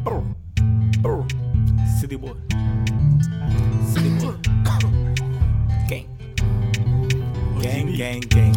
City boy. City boy. Gang. Gang.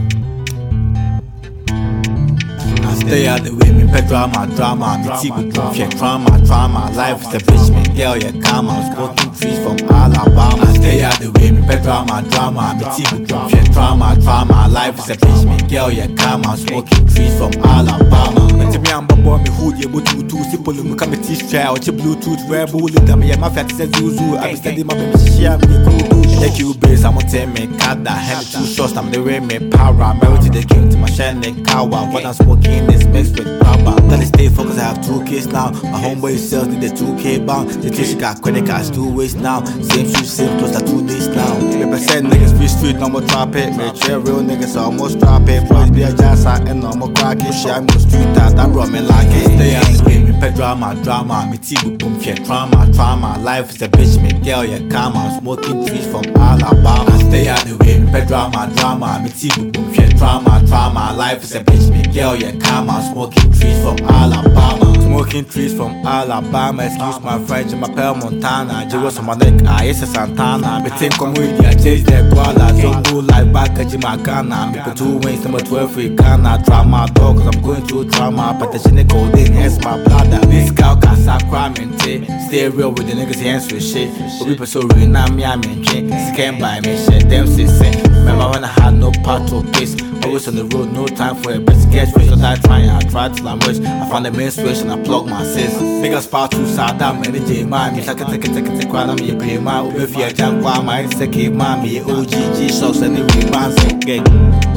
I stay out the way, me pet drama, me tea with shit, trauma. Life is a bitch, me girl, yeah, calm. I'm smoking trees from Alabama. I stay out the way, me pet drama, me tea with shit, trauma. Life is a bitch, me girl, yeah, calm. I'm smoking trees from Alabama. Me and boy, me hood, yeah, but you too simple. Me come teach try, watch your Bluetooth, Red Bull, me yeah, my fat says Zuzu. I be steady, my baby, share me the cool. Like you base, I'm gonna tell me, cut that hand too short. I'm the way me power, married to the king, to my shiny cow. What I'm smoking is mixed with rubber. Gotta stay focused, I have 2 kids now. My homeboy sells need the 2K bound. The she got credit cards 2 ways now. Same shoes, same clothes, that 2 days now. Represent niggas, free street, no more trap it. Me trail real niggas, almost trap it. Boys be a jazz and no more crack it. Shit, I'm gonna street out, that brought me like it. Stay out the way, me pet drama. Me tea with boom, shit, trauma. Life is a bitch, me girl, yeah, calm. I'm smoking trees from Alabama. Stay out the way, me pet drama. Me tea with boom, shit, trauma. Life is a bitch, me girl, yeah, calm. I'm smoking trees from Alabama. Smoking trees from Alabama. Excuse my French, my Pearl Montana. Jewels on my neck, it's a Santana. Me think comedy, I chase their koala. So cool like back at Jimacana. Me put 2 wings, number 12 free Ghana. Trauma dog, cause I'm going through trauma. But the shit codeine, it's my bladder. This cow can sacrament. Stay real with the niggas, hands with shit. But people so real, now me, I'm in chain. Scam by me, shit, them sis. Remember when I had no part of this. Always on the road, no time for a best sketch. Cause I tried till I'm rich. I found the main switch and I plugged my sis. Niggas part 2 Saddam, energy, man. Me take me pay my Ube Fiat Jam, my second mommy, OGG shots and the remands gang.